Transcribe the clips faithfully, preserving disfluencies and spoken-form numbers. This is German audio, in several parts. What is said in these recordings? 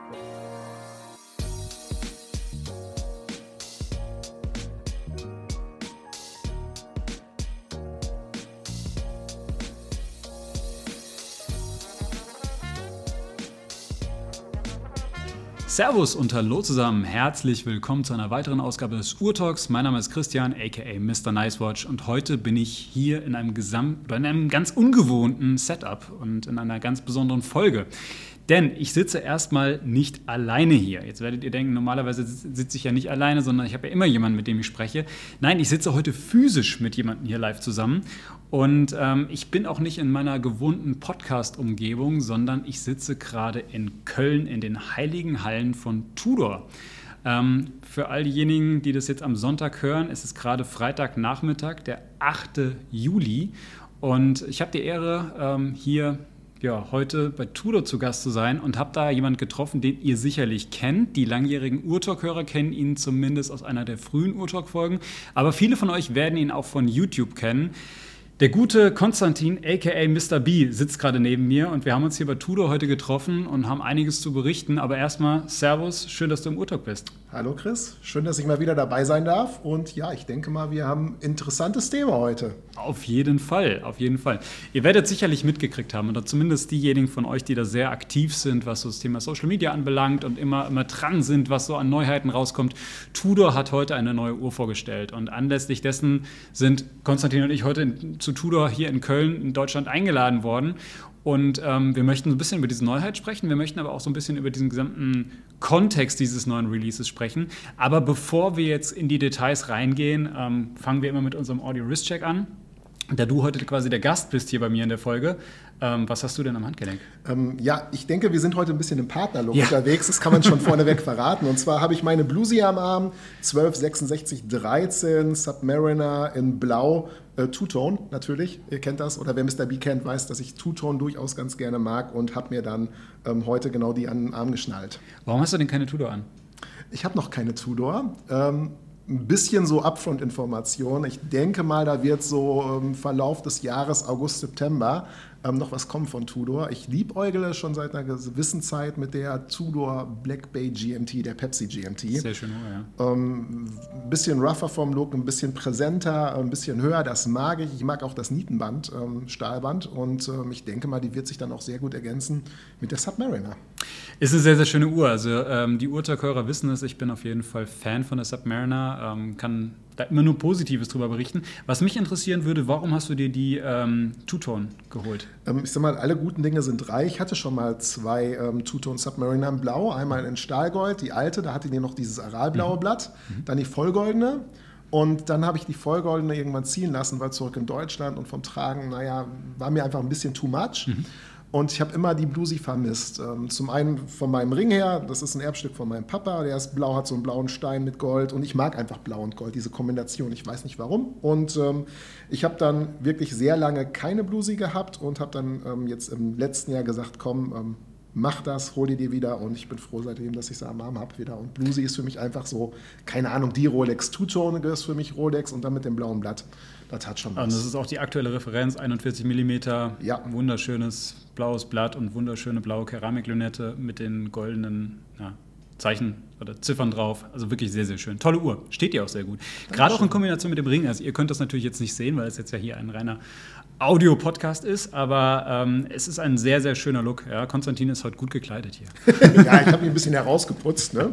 Servus und hallo zusammen, herzlich willkommen zu einer weiteren Ausgabe des Uhr-Talks. Mein Name ist Christian, aka Mister Nicewatch, und heute bin ich hier in einem, Gesamt- oder in einem ganz ungewohnten Setup und in einer ganz besonderen Folge. Denn ich sitze erstmal nicht alleine hier. Jetzt werdet ihr denken, normalerweise sitze ich ja nicht alleine, sondern ich habe ja immer jemanden, mit dem ich spreche. Nein, ich sitze heute physisch mit jemandem hier live zusammen. Und ähm, ich bin auch nicht in meiner gewohnten Podcast-Umgebung, sondern ich sitze gerade in Köln in den heiligen Hallen von Tudor. Ähm, für all diejenigen, die das jetzt am Sonntag hören, ist es gerade Freitagnachmittag, der achte Juli. Und ich habe die Ehre, ähm, hier ja, heute bei Tudor zu Gast zu sein und habe da jemanden getroffen, den ihr sicherlich kennt. Die langjährigen Uhr-Talk-Hörer kennen ihn zumindest aus einer der frühen Uhr-Talk-Folgen. Aber viele von euch werden ihn auch von YouTube kennen. Der gute Konstantin, aka Mister B, sitzt gerade neben mir und wir haben uns hier bei Tudor heute getroffen und haben einiges zu berichten. Aber erstmal, Servus, schön, dass du im Uhr-Talk bist. Hallo Chris, schön, dass ich mal wieder dabei sein darf. Und ja, ich denke mal, wir haben ein interessantes Thema heute. Auf jeden Fall, auf jeden Fall. Ihr werdet sicherlich mitgekriegt haben, oder zumindest diejenigen von euch, die da sehr aktiv sind, was so das Thema Social Media anbelangt und immer, immer dran sind, was so an Neuheiten rauskommt. Tudor hat heute eine neue Uhr vorgestellt und anlässlich dessen sind Konstantin und ich heute in, zu Tudor hier in Köln in Deutschland eingeladen worden. Und ähm, wir möchten so ein bisschen über diese Neuheit sprechen, wir möchten aber auch so ein bisschen über diesen gesamten Kontext dieses neuen Releases sprechen. Aber bevor wir jetzt in die Details reingehen, ähm, fangen wir immer mit unserem Audio-Wrist-Check an. Da du heute quasi der Gast bist hier bei mir in der Folge, ähm, was hast du denn am Handgelenk? Ähm, ja, ich denke, wir sind heute ein bisschen im Partnerlook ja. unterwegs. Das kann man schon vorneweg verraten. Und zwar habe ich meine Bluesy am Arm, zwölf sechsundsechzig dreizehn, Submariner in Blau, äh, Two-Tone natürlich, ihr kennt das. Oder wer Mister B kennt, weiß, dass ich Two-Tone durchaus ganz gerne mag und habe mir dann ähm, heute genau die an den Arm geschnallt. Warum hast du denn keine Tudor an? Ich habe noch keine Tudor. Ähm, Ein bisschen so Upfront-Information. Ich denke mal, da wird so im Verlauf des Jahres, August, September, ähm, noch was kommen von Tudor. Ich liebäugle schon seit einer gewissen Zeit mit der Tudor Black Bay G M T, der Pepsi G M T. Sehr schön, ja. Ähm, ein bisschen rougher vom Look, ein bisschen präsenter, ein bisschen höher, das mag ich. Ich mag auch das Nietenband, ähm, Stahlband, und ähm, ich denke mal, die wird sich dann auch sehr gut ergänzen mit der Submariner. Ist eine sehr, sehr schöne Uhr. Also ähm, die Uhr-Talk-Hörer wissen es, ich bin auf jeden Fall Fan von der Submariner, ähm, kann da immer nur Positives drüber berichten. Was mich interessieren würde, warum hast du dir die ähm, Two-Tone geholt? Ähm, ich sag mal, alle guten Dinge sind drei. Ich hatte schon mal zwei ähm, Two-Tone Submariner in Blau, einmal in Stahlgold, die alte, da hatte die noch dieses aralblaue mhm. Blatt, mhm. dann die vollgoldene. Und dann habe ich die vollgoldene irgendwann ziehen lassen, weil zurück in Deutschland und vom Tragen, naja, war mir einfach ein bisschen too much. Mhm. Und ich habe immer die Bluesy vermisst. Zum einen von meinem Ring her, das ist ein Erbstück von meinem Papa, der ist blau, hat so einen blauen Stein mit Gold und ich mag einfach Blau und Gold, diese Kombination, ich weiß nicht warum. Und ähm, ich habe dann wirklich sehr lange keine Bluesy gehabt und habe dann ähm, jetzt im letzten Jahr gesagt, komm, ähm, mach das, hol die dir wieder, und ich bin froh seitdem, dass ich sie am Arm habe wieder. Und Bluesy ist für mich einfach so, keine Ahnung, die Rolex Two-Tone ist für mich Rolex und dann mit dem blauen Blatt. Das hat schon was. Und das ist auch die aktuelle Referenz, einundvierzig Millimeter, ja. Wunderschönes blaues Blatt und wunderschöne blaue Keramiklünette mit den goldenen ja, Zeichen oder Ziffern drauf. Also wirklich sehr, sehr schön. Tolle Uhr. Steht dir auch sehr gut. Dankeschön. Gerade auch in Kombination mit dem Ring. Also ihr könnt das natürlich jetzt nicht sehen, weil es jetzt ja hier ein reiner Audio-Podcast ist, aber ähm, es ist ein sehr, sehr schöner Look. Ja, Konstantin ist heute gut gekleidet hier. Ja, ich habe ihn ein bisschen herausgeputzt. Ne?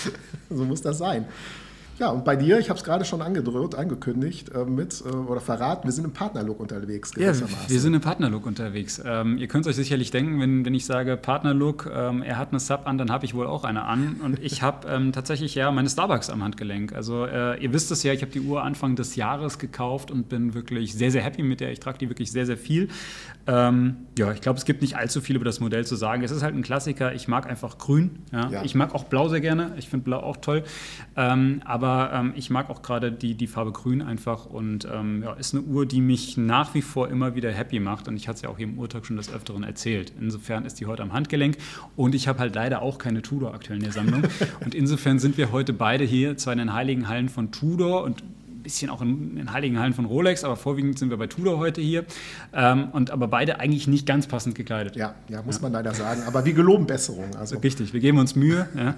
So muss das sein. Ja, und bei dir, ich habe es gerade schon angedroht, angekündigt äh, mit äh, oder verraten, wir sind im Partnerlook unterwegs. Ja, wir sind im Partnerlook unterwegs. Ähm, ihr könnt euch sicherlich denken, wenn, wenn ich sage Partnerlook, ähm, er hat eine Sub an, dann habe ich wohl auch eine an. Und ich habe ähm, tatsächlich ja meine Starbucks am Handgelenk. Also äh, ihr wisst es ja, ich habe die Uhr Anfang des Jahres gekauft und bin wirklich sehr, sehr happy mit der. Ich trage die wirklich sehr, sehr viel. Ähm, ja, ich glaube, es gibt nicht allzu viel über das Modell zu sagen. Es ist halt ein Klassiker. Ich mag einfach grün. Ja? Ja. Ich mag auch blau sehr gerne. Ich finde blau auch toll. Ähm, aber Aber ähm, ich mag auch gerade die, die Farbe Grün einfach und ähm, ja, ist eine Uhr, die mich nach wie vor immer wieder happy macht und ich hatte es ja auch hier im Uhr-Talk schon des Öfteren erzählt. Insofern ist die heute am Handgelenk und ich habe halt leider auch keine Tudor aktuell in der Sammlung und insofern sind wir heute beide hier, zwar in den heiligen Hallen von Tudor und bisschen auch in den heiligen Hallen von Rolex, aber vorwiegend sind wir bei Tudor heute hier. Ähm, und aber beide eigentlich nicht ganz passend gekleidet. Ja, ja muss ja. man leider sagen. Aber wir geloben Besserung. Also. Richtig, wir geben uns Mühe. Ja.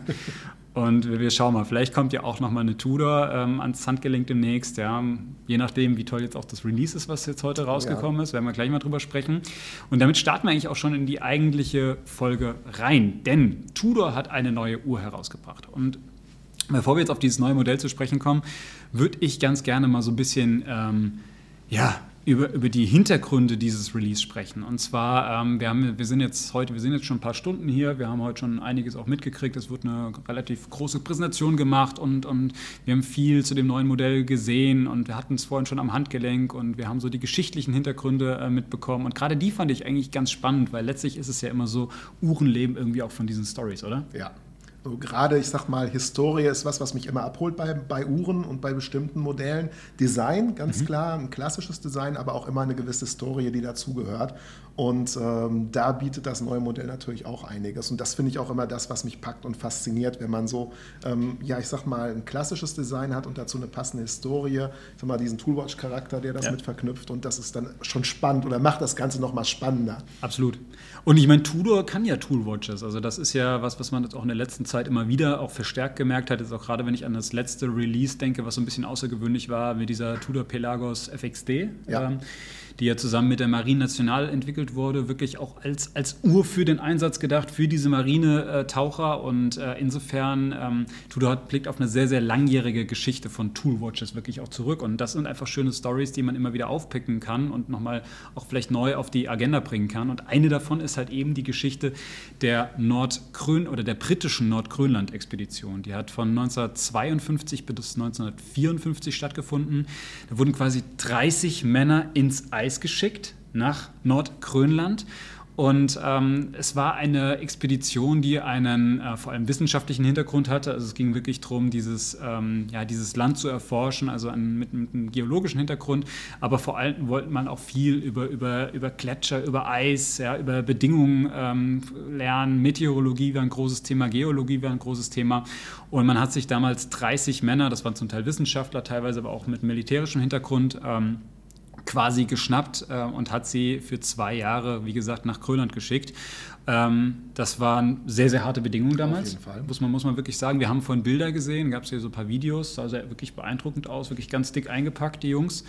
Und wir schauen mal, vielleicht kommt ja auch nochmal eine Tudor ähm, ans Handgelenk demnächst. Ja. Je nachdem, wie toll jetzt auch das Release ist, was jetzt heute rausgekommen ja. ist, werden wir gleich mal drüber sprechen. Und damit starten wir eigentlich auch schon in die eigentliche Folge rein. Denn Tudor hat eine neue Uhr herausgebracht. Und bevor wir jetzt auf dieses neue Modell zu sprechen kommen, würde ich ganz gerne mal so ein bisschen ähm, ja, über, über die Hintergründe dieses Release sprechen. Und zwar, ähm, wir, haben, wir sind jetzt heute, wir sind jetzt schon ein paar Stunden hier, wir haben heute schon einiges auch mitgekriegt, es wird eine relativ große Präsentation gemacht und, und wir haben viel zu dem neuen Modell gesehen und wir hatten es vorhin schon am Handgelenk und wir haben so die geschichtlichen Hintergründe äh, mitbekommen und gerade die fand ich eigentlich ganz spannend, weil letztlich ist es ja immer so, Uhren leben irgendwie auch von diesen Storys, oder? Ja. So, gerade, ich sag mal, Historie ist was, was mich immer abholt bei, bei Uhren und bei bestimmten Modellen. Design, ganz mhm. klar, ein klassisches Design, aber auch immer eine gewisse Historie, die dazugehört. Und ähm, da bietet das neue Modell natürlich auch einiges. Und das finde ich auch immer das, was mich packt und fasziniert, wenn man so, ähm, ja, ich sag mal, ein klassisches Design hat und dazu eine passende Historie, ich sag mal, diesen Toolwatch-Charakter, der das ja. mit verknüpft. Und das ist dann schon spannend oder macht das Ganze noch mal spannender. Absolut. Und ich meine, Tudor kann ja Toolwatches. Also das ist ja was, was man jetzt auch in der letzten Zeit immer wieder auch verstärkt gemerkt hat. Jetzt auch gerade, wenn ich an das letzte Release denke, was so ein bisschen außergewöhnlich war, mit dieser Tudor Pelagos F X D, ja. ähm, die ja zusammen mit der Marine Nationale entwickelt wurde, wirklich auch als, als Uhr für den Einsatz gedacht, für diese Marinetaucher. Und äh, insofern, ähm, Tudor blickt auf eine sehr, sehr langjährige Geschichte von Toolwatches wirklich auch zurück. Und das sind einfach schöne Stories, die man immer wieder aufpicken kann und nochmal auch vielleicht neu auf die Agenda bringen kann. Und eine davon ist halt eben die Geschichte der Nordgrön- oder der britischen Nordgrönland-Expedition. Die hat von neunzehnhundertzweiundfünfzig bis neunzehnhundertvierundfünfzig stattgefunden. Da wurden quasi dreißig Männer ins Eis geschickt nach Nordgrönland. Und ähm, es war eine Expedition, die einen äh, vor allem wissenschaftlichen Hintergrund hatte. Also es ging wirklich darum, dieses, ähm, ja, dieses Land zu erforschen, also an, mit, mit einem geologischen Hintergrund. Aber vor allem wollte man auch viel über, über, über Gletscher, über Eis, ja, über Bedingungen ähm, lernen. Meteorologie war ein großes Thema, Geologie war ein großes Thema. Und man hat sich damals dreißig Männer, das waren zum Teil Wissenschaftler, teilweise aber auch mit militärischem Hintergrund, ähm, quasi geschnappt äh, und hat sie für zwei Jahre, wie gesagt, nach Grönland geschickt. Ähm, das waren sehr, sehr harte Bedingungen damals. Auf jeden Fall. Muss man, muss man wirklich sagen. Wir haben vorhin Bilder gesehen, gab es hier so ein paar Videos, sah sehr wirklich beeindruckend aus, wirklich ganz dick eingepackt, die Jungs.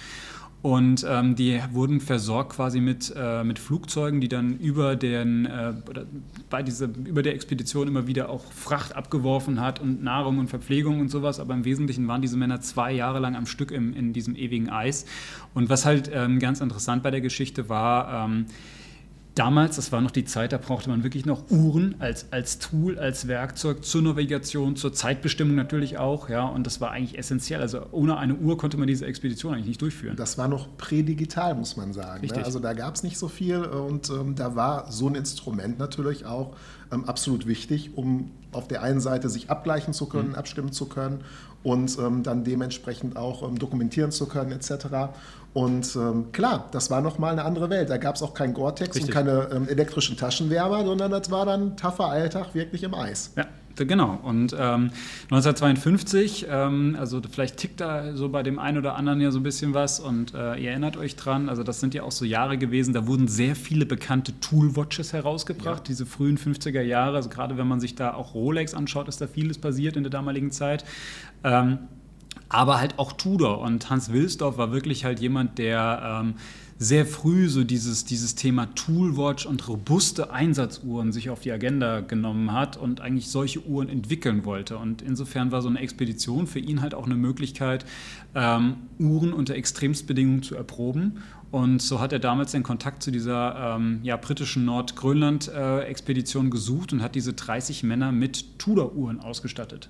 Und ähm, die wurden versorgt quasi mit, äh, mit Flugzeugen, die dann über, den, äh, oder bei dieser, über der Expedition immer wieder auch Fracht abgeworfen hat und Nahrung und Verpflegung und sowas. Aber im Wesentlichen waren diese Männer zwei Jahre lang am Stück im, in diesem ewigen Eis. Und was halt ähm, ganz interessant bei der Geschichte war, ähm, damals, das war noch die Zeit, da brauchte man wirklich noch Uhren als, als Tool, als Werkzeug zur Navigation, zur Zeitbestimmung natürlich auch. Ja, und das war eigentlich essentiell. Also ohne eine Uhr konnte man diese Expedition eigentlich nicht durchführen. Das war noch prädigital, muss man sagen. Richtig. Ne? Also da gab es nicht so viel und ähm, da war so ein Instrument natürlich auch ähm, absolut wichtig, um auf der einen Seite sich abgleichen zu können, mhm. abstimmen zu können und ähm, dann dementsprechend auch ähm, dokumentieren zu können et cetera. Und ähm, klar, das war nochmal eine andere Welt. Da gab es auch kein Gore-Tex und keine ähm, elektrischen Taschenwärmer, sondern das war dann taffer Alltag wirklich im Eis. Ja, genau. Und ähm, neunzehnhundertzweiundfünfzig, ähm, also vielleicht tickt da so bei dem einen oder anderen ja so ein bisschen was und äh, ihr erinnert euch dran, also das sind ja auch so Jahre gewesen, da wurden sehr viele bekannte Toolwatches herausgebracht, ja. Diese frühen fünfziger Jahre, also gerade wenn man sich da auch Rolex anschaut, ist da vieles passiert in der damaligen Zeit. Ähm, aber halt auch Tudor und Hans Wilsdorf war wirklich halt jemand, der ähm, sehr früh so dieses, dieses Thema Toolwatch und robuste Einsatzuhren sich auf die Agenda genommen hat und eigentlich solche Uhren entwickeln wollte. Und insofern war so eine Expedition für ihn halt auch eine Möglichkeit, ähm, Uhren unter Extremstbedingungen zu erproben. Und so hat er damals den Kontakt zu dieser ähm, ja, britischen Nordgrönland-Expedition äh, gesucht und hat diese dreißig Männer mit Tudor-Uhren ausgestattet.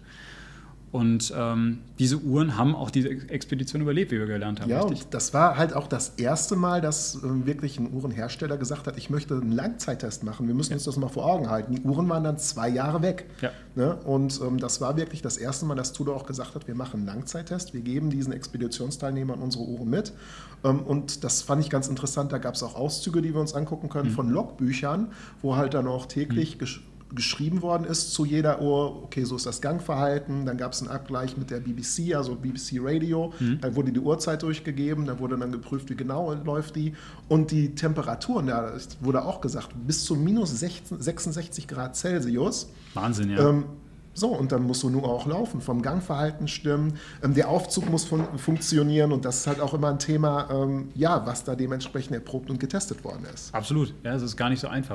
Und ähm, diese Uhren haben auch diese Expedition überlebt, wie wir gelernt haben. Ja, richtig? Und das war halt auch das erste Mal, dass ähm, wirklich ein Uhrenhersteller gesagt hat, ich möchte einen Langzeittest machen. Wir müssen ja. uns das mal vor Augen halten. Die Uhren waren dann zwei Jahre weg. Ja. Ne? Und ähm, das war wirklich das erste Mal, dass Tudor auch gesagt hat, wir machen einen Langzeittest. Wir geben diesen Expeditionsteilnehmern unsere Uhren mit. Ähm, und das fand ich ganz interessant. Da gab es auch Auszüge, die wir uns angucken können mhm. von Logbüchern, wo halt dann auch täglich mhm. gesch- geschrieben worden ist zu jeder Uhr, okay, so ist das Gangverhalten, dann gab es einen Abgleich mit der B B C, also B B C Radio, mhm. da wurde die Uhrzeit durchgegeben, da wurde dann geprüft, wie genau läuft die und die Temperaturen, da wurde auch gesagt, bis zu minus sechsundsechzig Grad Celsius. Wahnsinn, ja. Ähm, So, und dann musst du nur auch laufen, vom Gangverhalten stimmen, ähm, der Aufzug muss fun- funktionieren und das ist halt auch immer ein Thema, ähm, ja, was da dementsprechend erprobt und getestet worden ist. Absolut, ja, das ist gar nicht so einfach.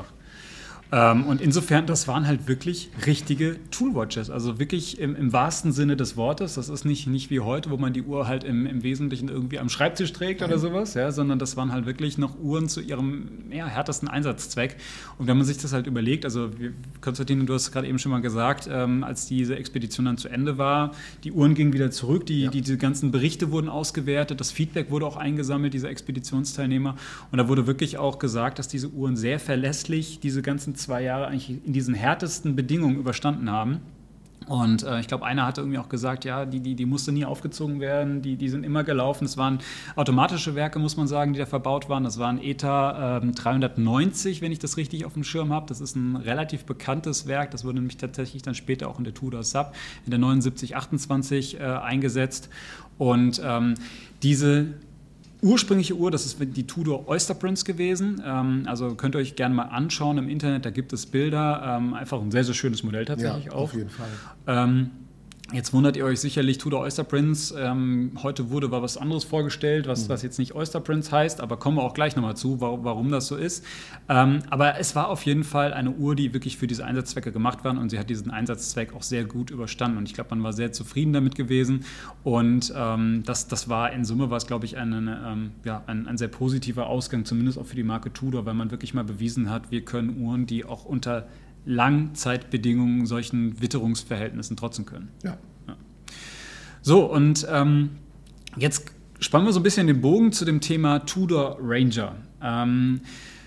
Ähm, und insofern, das waren halt wirklich richtige Toolwatches, also wirklich im, im wahrsten Sinne des Wortes. Das ist nicht, nicht wie heute, wo man die Uhr halt im, im Wesentlichen irgendwie am Schreibtisch trägt oder sowas, ja, sondern das waren halt wirklich noch Uhren zu ihrem ja, härtesten Einsatzzweck. Und wenn man sich das halt überlegt, also wir, Konstantin, du hast gerade eben schon mal gesagt, ähm, als diese Expedition dann zu Ende war, die Uhren gingen wieder zurück, die, ja. die, die ganzen Berichte wurden ausgewertet, das Feedback wurde auch eingesammelt, dieser Expeditionsteilnehmer. Und da wurde wirklich auch gesagt, dass diese Uhren sehr verlässlich diese ganzen zwei Jahre eigentlich in diesen härtesten Bedingungen überstanden haben. Und äh, ich glaube, einer hatte irgendwie auch gesagt, ja, die, die, die musste nie aufgezogen werden, die, die sind immer gelaufen. Es waren automatische Werke, muss man sagen, die da verbaut waren. Das waren E T A äh, dreihundertneunzig, wenn ich das richtig auf dem Schirm habe. Das ist ein relativ bekanntes Werk. Das wurde nämlich tatsächlich dann später auch in der Tudor Sub in der neunundsiebzig achtundzwanzig äh, eingesetzt. Und ähm, diese ursprüngliche Uhr, das ist die Tudor Oyster Prince gewesen. Ähm, also könnt ihr euch gerne mal anschauen im Internet, da gibt es Bilder. Ähm, einfach ein sehr, sehr schönes Modell tatsächlich ja, auch. Auf jeden Fall. Ähm, Jetzt wundert ihr euch sicherlich, Tudor Oyster Prince, ähm, heute wurde war was anderes vorgestellt, was, mhm. was jetzt nicht Oyster Prince heißt, aber kommen wir auch gleich nochmal zu, warum, warum das so ist. Ähm, aber es war auf jeden Fall eine Uhr, die wirklich für diese Einsatzzwecke gemacht war und sie hat diesen Einsatzzweck auch sehr gut überstanden und ich glaube, man war sehr zufrieden damit gewesen und ähm, das, das war in Summe, war es glaube ich, eine, eine, ähm, ja, ein, ein sehr positiver Ausgang, zumindest auch für die Marke Tudor, weil man wirklich mal bewiesen hat, wir können Uhren, die auch unter Langzeitbedingungen solchen Witterungsverhältnissen trotzen können. Ja. Ja. So, und ähm, jetzt spannen wir so ein bisschen den Bogen zu dem Thema Tudor Ranger. Ähm,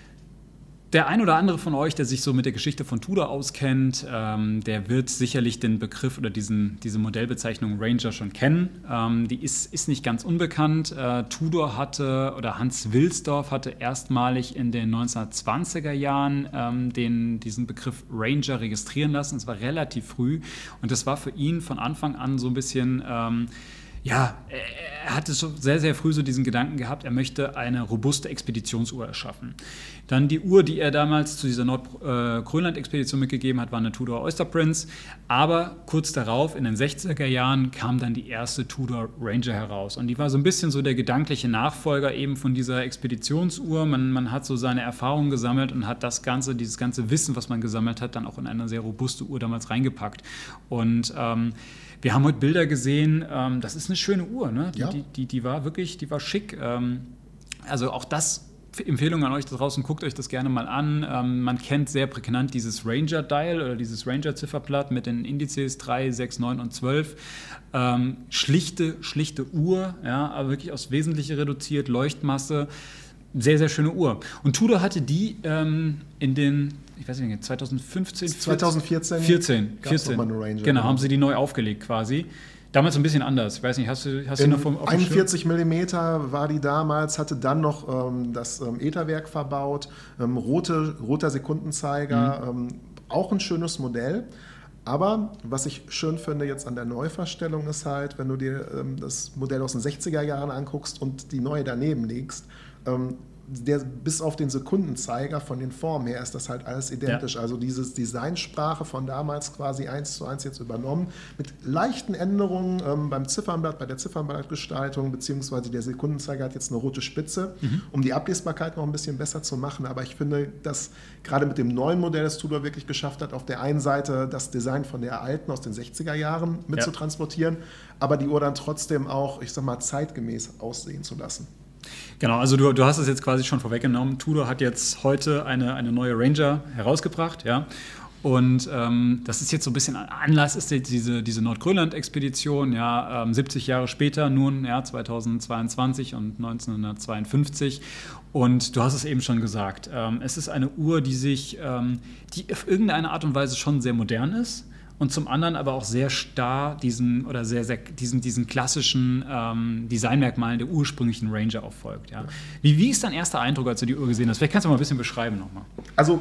Der ein oder andere von euch, der sich so mit der Geschichte von Tudor auskennt, ähm, der wird sicherlich den Begriff oder diesen, diese Modellbezeichnung Ranger schon kennen. Ähm, die ist, ist nicht ganz unbekannt. Äh, Tudor hatte, oder Hans Wilsdorf hatte erstmalig in den neunzehnhundertzwanziger Jahren ähm, den, diesen Begriff Ranger registrieren lassen. Es war relativ früh und das war für ihn von Anfang an so ein bisschen... Ähm, Ja, er hatte schon sehr, sehr früh so diesen Gedanken gehabt, er möchte eine robuste Expeditionsuhr erschaffen. Dann die Uhr, die er damals zu dieser Nordgrönland-Expedition mitgegeben hat, war eine Tudor Oyster Prince. Aber kurz darauf, in den sechziger Jahren, kam dann die erste Tudor Ranger heraus. Und die war so ein bisschen so der gedankliche Nachfolger eben von dieser Expeditionsuhr. Man, man hat so seine Erfahrungen gesammelt und hat das Ganze, dieses ganze Wissen, was man gesammelt hat, dann auch in eine sehr robuste Uhr damals reingepackt. Und ähm, wir haben heute Bilder gesehen, ähm, das ist eine schöne Uhr, ne? Die, ja. die, die, die war wirklich, die war schick. Ähm, also auch das, Empfehlung an euch da draußen, guckt euch das gerne mal an. Ähm, man kennt sehr prägnant dieses Ranger-Dial oder dieses Ranger-Zifferblatt mit den Indizes drei, sechs, neun und zwölf. Ähm, schlichte, schlichte Uhr, ja, aber wirklich aufs Wesentliche reduziert, Leuchtmasse. Sehr, sehr schöne Uhr. Und Tudor hatte die ähm, in den, ich weiß nicht, zweitausendfünfzehn, zweitausendvierzehn vierzehn, vierzehn. Noch mal eine Ranger. Genau, haben sie die neu aufgelegt quasi. Damals ein bisschen anders. Ich weiß nicht, hast du, hast du noch vom auf einundvierzig Millimeter war die damals, hatte dann noch ähm, das ähm, Etherwerk verbaut, ähm, rote, roter Sekundenzeiger, mhm. ähm, auch ein schönes Modell. Aber was ich schön finde jetzt an der Neuverstellung ist halt, wenn du dir ähm, das Modell aus den sechziger Jahren anguckst und die neue daneben legst, ähm, der, bis auf den Sekundenzeiger von den Formen her ist das halt alles identisch. Ja. Also diese Designsprache von damals quasi eins zu eins jetzt übernommen, mit leichten Änderungen ähm, beim Ziffernblatt, bei der Ziffernblattgestaltung, beziehungsweise der Sekundenzeiger hat jetzt eine rote Spitze, mhm. um die Ablesbarkeit noch ein bisschen besser zu machen. Aber ich finde, dass gerade mit dem neuen Modell das Tudor wirklich geschafft hat, auf der einen Seite das Design von der alten aus den sechziger Jahren mit ja. zu transportieren, aber die Uhr dann trotzdem auch, ich sag mal, zeitgemäß aussehen zu lassen. Genau, also du, du hast es jetzt quasi schon vorweggenommen. Tudor hat jetzt heute eine, eine neue Ranger herausgebracht, ja. Und ähm, das ist jetzt so ein bisschen Anlass, ist jetzt diese, diese Nordgrönland-Expedition, ja, ähm, siebzig Jahre später nun, ja, zweitausendzweiundzwanzig und neunzehnhundertzweiundfünfzig. Und du hast es eben schon gesagt, ähm, es ist eine Uhr, die sich, ähm, die auf irgendeine Art und Weise schon sehr modern ist. Und zum anderen aber auch sehr starr diesen oder sehr, sehr diesen, diesen klassischen ähm, Designmerkmalen der ursprünglichen Ranger auffolgt. Ja. Wie, wie ist dein erster Eindruck, als du die Uhr gesehen hast? Vielleicht kannst du mal ein bisschen beschreiben nochmal. Also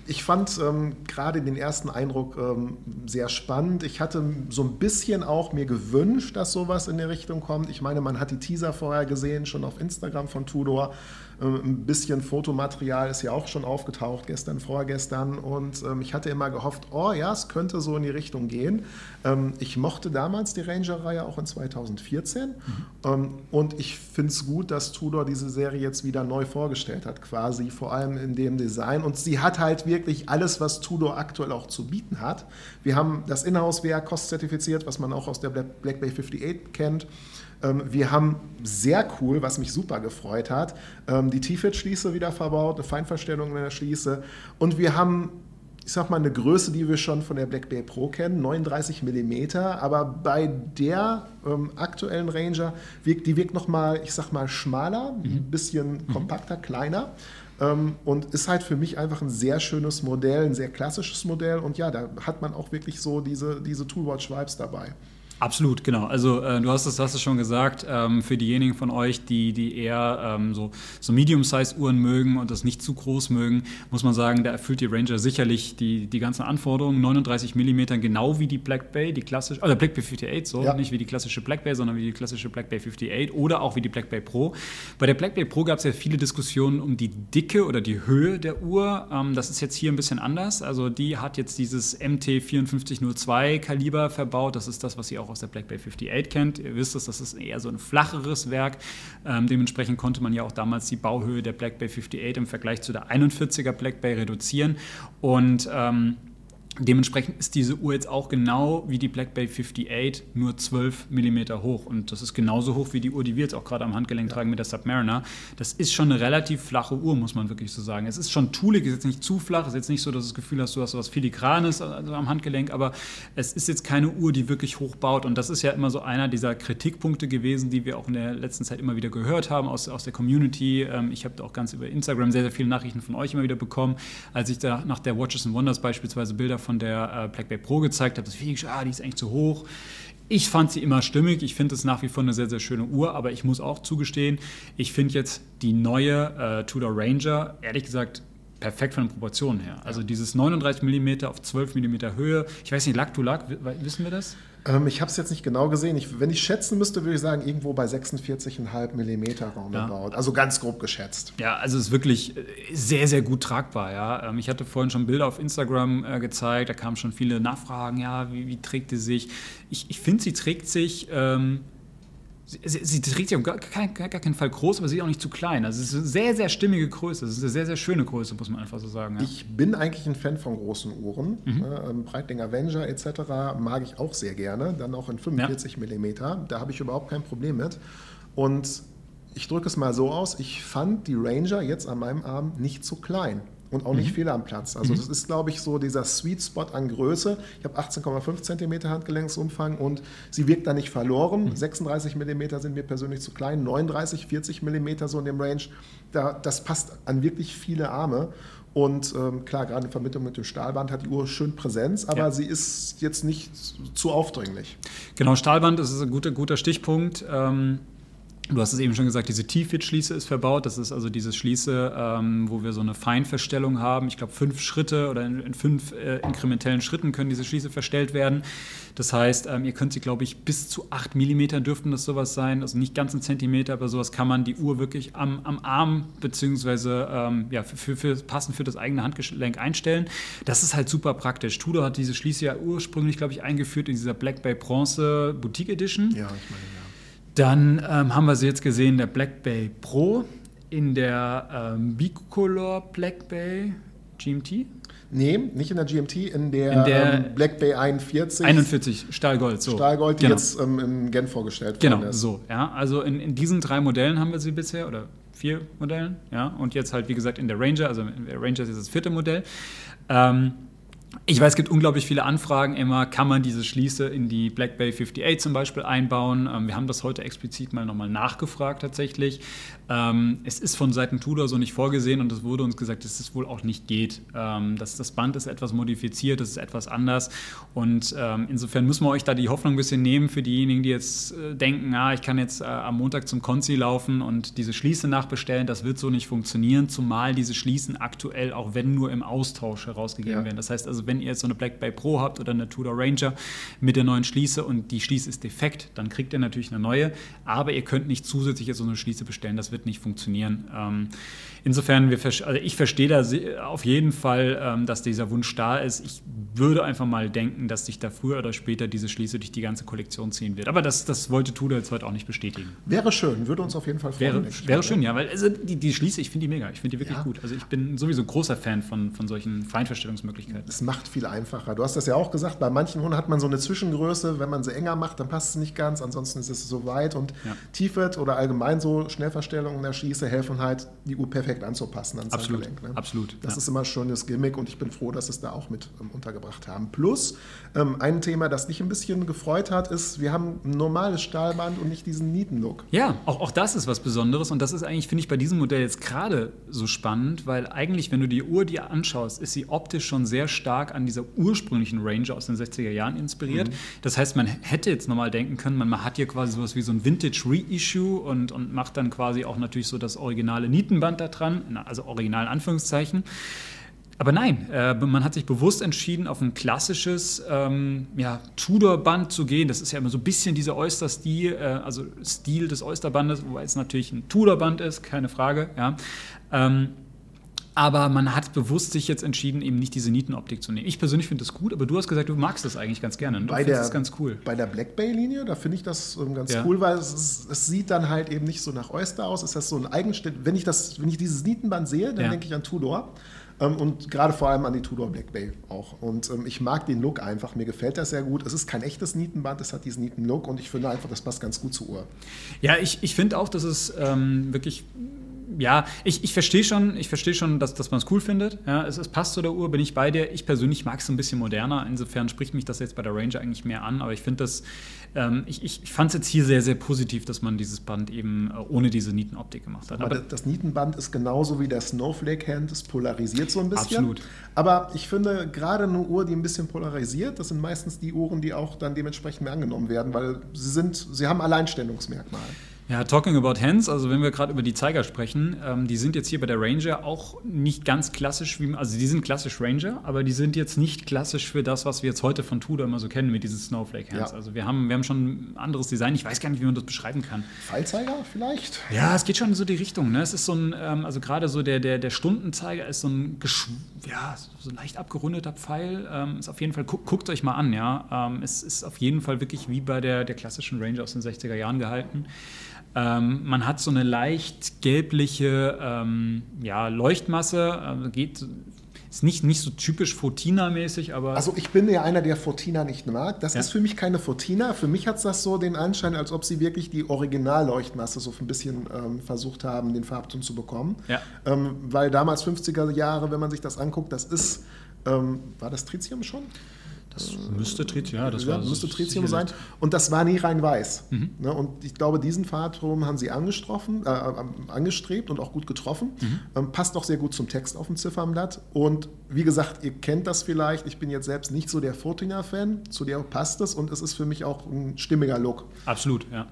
Ich fand ähm, gerade den ersten Eindruck ähm, sehr spannend. Ich hatte so ein bisschen auch mir gewünscht, dass sowas in die Richtung kommt. Ich meine, man hat die Teaser vorher gesehen, schon auf Instagram von Tudor. Ähm, ein bisschen Fotomaterial ist ja auch schon aufgetaucht, gestern, vorgestern. Und ähm, ich hatte immer gehofft, oh ja, es könnte so in die Richtung gehen. Ähm, ich mochte damals die Ranger-Reihe auch in zweitausendvierzehn. Mhm. Ähm, und ich finde es gut, dass Tudor diese Serie jetzt wieder neu vorgestellt hat, quasi vor allem in dem Design. Und sie hat halt wirklich alles, was Tudor aktuell auch zu bieten hat. Wir haben das Inhouse-Werk kostzertifiziert, was man auch aus der Black Bay fünfundachtzig kennt. Ähm, wir haben sehr cool, was mich super gefreut hat, ähm, die T-Fit-Schließe wieder verbaut, eine Feinverstellung in der Schließe. Und wir haben, ich sag mal, eine Größe, die wir schon von der Black Bay Pro kennen, neununddreißig Millimeter, aber bei der ähm, aktuellen Ranger wirkt die wirkt nochmal, ich sag mal, schmaler, mhm. ein bisschen kompakter, mhm. kleiner ähm, und ist halt für mich einfach ein sehr schönes Modell, ein sehr klassisches Modell und ja, da hat man auch wirklich so diese, diese Toolwatch-Vibes dabei. Absolut, genau. Also äh, du hast es, hast es schon gesagt, ähm, für diejenigen von euch, die, die eher ähm, so, so Medium-Size-Uhren mögen und das nicht zu groß mögen, muss man sagen, da erfüllt die Ranger sicherlich die, die ganzen Anforderungen. neununddreißig Millimeter, genau wie die Black Bay, die klassische, oder Black Bay fünfundachtzig, so, ja. Nicht wie die klassische Black Bay, sondern wie die klassische Black Bay fünfundachtzig oder auch wie die Black Bay Pro. Bei der Black Bay Pro gab es ja viele Diskussionen um die Dicke oder die Höhe der Uhr. Ähm, das ist jetzt hier ein bisschen anders. Also die hat jetzt dieses M T vierundfünfzig null zwei Kaliber verbaut. Das ist das, was sie auch aus der Black Bay fünfundachtzig kennt. Ihr wisst es, das ist eher so ein flacheres Werk. Ähm, dementsprechend konnte man ja auch damals die Bauhöhe der Black Bay fünfundachtzig im Vergleich zu der einundvierziger Black Bay reduzieren. Und ähm, dementsprechend ist diese Uhr jetzt auch genau wie die Black Bay fünfundachtzig nur zwölf Millimeter hoch. Und das ist genauso hoch wie die Uhr, die wir jetzt auch gerade am Handgelenk tragen mit der Submariner. Das ist schon eine relativ flache Uhr, muss man wirklich so sagen. Es ist schon toolig, ist jetzt nicht zu flach, ist jetzt nicht so, dass du das Gefühl hast, du hast so was Filigranes also am Handgelenk, aber es ist jetzt keine Uhr, die wirklich hoch baut. Und das ist ja immer so einer dieser Kritikpunkte gewesen, die wir auch in der letzten Zeit immer wieder gehört haben aus, aus der Community. Ich habe auch ganz über Instagram sehr, sehr viele Nachrichten von euch immer wieder bekommen, als ich da nach der Watches and Wonders beispielsweise Bilder von der äh, Black Bay Pro gezeigt habe, dass viele ah, die ist eigentlich zu hoch. Ich fand sie immer stimmig. Ich finde es nach wie vor eine sehr, sehr schöne Uhr, aber ich muss auch zugestehen, ich finde jetzt die neue äh, Tudor Ranger, ehrlich gesagt, perfekt von den Proportionen her. Also dieses neununddreißig Millimeter auf zwölf Millimeter Höhe. Ich weiß nicht, Lack to Lack, wissen wir das? Ähm, ich habe es jetzt nicht genau gesehen. Ich, wenn ich schätzen müsste, würde ich sagen, irgendwo bei sechsundvierzig Komma fünf Millimeter roundabout. Ja. Also ganz grob geschätzt. Ja, also es ist wirklich sehr, sehr gut tragbar. Ja. Ich hatte vorhin schon Bilder auf Instagram äh, gezeigt, da kamen schon viele Nachfragen, ja, wie, wie trägt die sich? Ich, ich finde, sie trägt sich... Ähm, Sie, sie trägt sich auf gar, kein, gar keinen Fall groß, aber sie ist auch nicht zu klein. Also es ist eine sehr, sehr stimmige Größe. Es ist eine sehr, sehr schöne Größe, muss man einfach so sagen. Ja. Ich bin eigentlich ein Fan von großen Uhren. Mhm. Äh, Breitling Avenger et cetera mag ich auch sehr gerne. Dann auch in fünfundvierzig Millimeter. Da habe ich überhaupt kein Problem mit. Und ich drücke es mal so aus, ich fand die Ranger jetzt an meinem Arm nicht zu klein. Und auch nicht mhm. fehl am Platz. Also mhm. das ist, glaube ich, so dieser Sweet Spot an Größe. Ich habe achtzehn Komma fünf Zentimeter Handgelenksumfang und sie wirkt da nicht verloren. Mhm. sechsunddreißig Millimeter sind mir persönlich zu klein. neununddreißig, vierzig Millimeter so in dem Range. Da, das passt an wirklich viele Arme. Und ähm, klar, gerade in Vermittlung mit dem Stahlband hat die Uhr schön Präsenz, aber ja. sie ist jetzt nicht zu aufdringlich. Genau, Stahlband ist ein guter, guter Stichpunkt. Ähm Du hast es eben schon gesagt, diese T-Fit-Schließe ist verbaut. Das ist also diese Schließe, ähm, wo wir so eine Feinverstellung haben. Ich glaube, fünf Schritte oder in, in fünf äh, inkrementellen Schritten können diese Schließe verstellt werden. Das heißt, ähm, ihr könnt sie, glaube ich, bis zu acht Millimeter dürften das sowas sein. Also nicht ganz ein Zentimeter, aber sowas kann man die Uhr wirklich am, am Arm beziehungsweise ähm, ja, für, für, für, passend für das eigene Handgelenk einstellen. Das ist halt super praktisch. Tudor hat diese Schließe ja ursprünglich, glaube ich, eingeführt in dieser Black Bay Bronze Boutique Edition. Ja, ich meine, ja. Dann ähm, haben wir sie jetzt gesehen, der Black Bay Pro in der ähm, Bicolor Black Bay G M T. Nee, nicht in der G M T, in der, in der ähm, Black Bay einundvierzig. einundvierzig, Stahlgold, so. Stahlgold, die genau. jetzt ähm, in Genf vorgestellt genau, worden ist. Genau, so. Ja. Also in, in diesen drei Modellen haben wir sie bisher, oder vier Modellen. Ja. Und jetzt halt, wie gesagt, in der Ranger, also in der Ranger ist jetzt das vierte Modell. Ähm, Ich weiß, es gibt unglaublich viele Anfragen immer, kann man diese Schließe in die Black Bay achtundfünfzig zum Beispiel einbauen? Ähm, wir haben das heute explizit mal nochmal nachgefragt tatsächlich. Ähm, es ist von Seiten Tudor so nicht vorgesehen und es wurde uns gesagt, dass es wohl auch nicht geht. Ähm, das, das Band ist etwas modifiziert, es ist etwas anders und ähm, insofern müssen wir euch da die Hoffnung ein bisschen nehmen für diejenigen, die jetzt äh, denken, ah, ich kann jetzt äh, am Montag zum Konzi laufen und diese Schließe nachbestellen, das wird so nicht funktionieren, zumal diese Schließen aktuell auch wenn nur im Austausch herausgegeben ja. werden. Das heißt also, wenn ihr jetzt so eine Black Bay Pro habt oder eine Tudor Ranger mit der neuen Schließe und die Schließe ist defekt, dann kriegt ihr natürlich eine neue, aber ihr könnt nicht zusätzlich jetzt so eine Schließe bestellen, das wird nicht funktionieren. Ähm, insofern, wir, also ich verstehe da auf jeden Fall, ähm, dass dieser Wunsch da ist. Ich würde einfach mal denken, dass sich da früher oder später diese Schließe durch die ganze Kollektion ziehen wird. Aber das, das wollte Tudor jetzt heute auch nicht bestätigen. Wäre schön, würde uns auf jeden Fall freuen. Wäre, wäre schön, ja, weil also die, die Schließe, ich finde die mega, ich finde die wirklich ja. gut. Also ich bin sowieso großer Fan von, von solchen Feinverstellungsmöglichkeiten. Es macht viel einfacher. Du hast das ja auch gesagt, bei manchen Hunden hat man so eine Zwischengröße, wenn man sie enger macht, dann passt es nicht ganz, ansonsten ist es so weit und ja. Tiefet oder allgemein so Schnellverstellungen der Schließe helfen halt, die Uhr perfekt anzupassen ans Absolut, Handgelenk. Ne? absolut. Das ja. ist immer ein schönes Gimmick und ich bin froh, dass sie es da auch mit ähm, untergebracht haben. Plus, ähm, ein Thema, das dich ein bisschen gefreut hat, ist, wir haben ein normales Stahlband und nicht diesen Nieten-Look. Ja, auch, auch das ist was Besonderes und das ist eigentlich, finde ich, bei diesem Modell jetzt gerade so spannend, weil eigentlich, wenn du die Uhr dir anschaust, ist sie optisch schon sehr stark an dieser ursprünglichen Ranger aus den sechziger Jahren inspiriert. Mhm. Das heißt, man hätte jetzt nochmal denken können, man hat hier quasi sowas wie so ein Vintage-Reissue und, und macht dann quasi auch natürlich so das originale Nietenband da dran, also original in Anführungszeichen. Aber nein, äh, man hat sich bewusst entschieden, auf ein klassisches ähm, ja, Tudor-Band zu gehen. Das ist ja immer so ein bisschen dieser Oyster-Stil, äh, also Stil des Oyster-Bandes, wobei es natürlich ein Tudor-Band ist, keine Frage. Ja. Ähm, aber man hat bewusst sich jetzt entschieden, eben nicht diese Nietenoptik zu nehmen. Ich persönlich finde das gut, aber du hast gesagt, du magst das eigentlich ganz gerne. Du bei der, das ganz cool. Bei der Black Bay-Linie, da finde ich das ähm, ganz ja. cool, weil es, ist, es sieht dann halt eben nicht so nach Oyster aus. Es ist so ein eigenständig. Wenn ich das, wenn ich dieses Nietenband sehe, dann ja. denke ich an Tudor. Ähm, und gerade vor allem an die Tudor Black Bay auch. Und ähm, ich mag den Look einfach. Mir gefällt das sehr gut. Es ist kein echtes Nietenband, es hat diesen Nieten-Look und ich finde einfach, das passt ganz gut zur Uhr. Ja, ich, ich finde auch, dass es ähm, wirklich. Ja, ich, ich verstehe schon, ich versteh schon, dass, dass man es cool findet. Ja, es, es passt zu der Uhr, bin ich bei dir. Ich persönlich mag es ein bisschen moderner. Insofern spricht mich das jetzt bei der Ranger eigentlich mehr an. Aber ich finde das, ähm, ich, ich, ich fand es jetzt hier sehr, sehr positiv, dass man dieses Band eben äh, ohne diese Nietenoptik gemacht hat. Aber, aber das Nietenband ist genauso wie der Snowflake Hand, es polarisiert so ein bisschen. Absolut. Aber ich finde, gerade eine Uhr, die ein bisschen polarisiert, das sind meistens die Uhren, die auch dann dementsprechend mehr angenommen werden, weil sie sind, sie haben Alleinstellungsmerkmal. Ja, talking about hands, also wenn wir gerade über die Zeiger sprechen, ähm, die sind jetzt hier bei der Ranger auch nicht ganz klassisch, wie, also die sind klassisch Ranger, aber die sind jetzt nicht klassisch für das, was wir jetzt heute von Tudor immer so kennen mit diesen Snowflake Hands. Ja. Also wir haben, wir haben schon ein anderes Design, ich weiß gar nicht, wie man das beschreiben kann. Pfeilzeiger vielleicht? Ja, es geht schon in so die Richtung. Ne? Es ist so ein, ähm, also gerade so der, der, der Stundenzeiger ist so ein, ja, so ein leicht abgerundeter Pfeil. Ähm, ist auf jeden Fall, gu- guckt euch mal an, ja. Ähm, es ist auf jeden Fall wirklich wie bei der, der klassischen Ranger aus den sechziger Jahren gehalten. Ähm, man hat so eine leicht gelbliche ähm, ja, Leuchtmasse, also geht, ist nicht, nicht so typisch Fortina-mäßig, aber... Also ich bin ja einer, der Fortina nicht mag. Das ja. ist für mich keine Fortina. Für mich hat das so den Anschein, als ob sie wirklich die Originalleuchtmasse so ein bisschen ähm, versucht haben, den Farbton zu bekommen. Ja. Ähm, weil damals fünfziger Jahre, wenn man sich das anguckt, das ist... Ähm, war das Tritium schon? Das müsste Tritium, ja, das ja, war müsste Tritium sein. Und das war nie rein weiß. Mhm. Ne, und ich glaube, diesen Farbton haben sie angestroffen, äh, angestrebt und auch gut getroffen. Mhm. Ähm, passt auch sehr gut zum Text auf dem Ziffernblatt. Und wie gesagt, ihr kennt das vielleicht. Ich bin jetzt selbst nicht so der Fortina-Fan. Zu der passt es und es ist für mich auch ein stimmiger Look. Absolut, ja.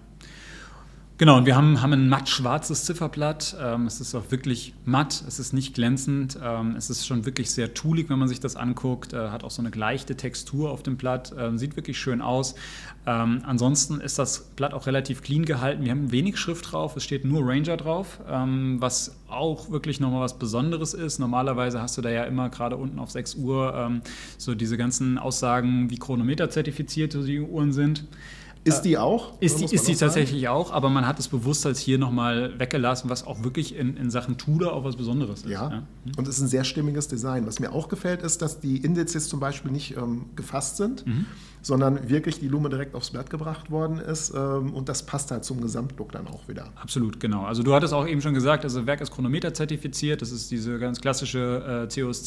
Genau, und wir haben, haben ein matt-schwarzes Zifferblatt. Ähm, es ist auch wirklich matt, es ist nicht glänzend. Ähm, es ist schon wirklich sehr toolig, wenn man sich das anguckt. Äh, hat auch so eine leichte Textur auf dem Blatt. Ähm, sieht wirklich schön aus. Ähm, ansonsten ist das Blatt auch relativ clean gehalten. Wir haben wenig Schrift drauf, es steht nur Ranger drauf, ähm, was auch wirklich nochmal was Besonderes ist. Normalerweise hast du da ja immer gerade unten auf sechs Uhr ähm, so diese ganzen Aussagen, wie Chronometer zertifiziert so die Uhren sind. Ist die auch? Ist die, ist die tatsächlich auch, aber man hat es bewusst als hier nochmal weggelassen, was auch wirklich in, in Sachen Tudor auch was Besonderes ist. Ja, ja. Und es ist ein sehr stimmiges Design. Was mir auch gefällt, ist, dass die Indizes zum Beispiel nicht ähm, gefasst sind, mhm. sondern wirklich die Lume direkt aufs Blatt gebracht worden ist ähm, und das passt halt zum Gesamtlook dann auch wieder. Absolut, genau. Also du hattest auch eben schon gesagt, also Werk ist Chronometer zertifiziert, das ist diese ganz klassische äh, C O S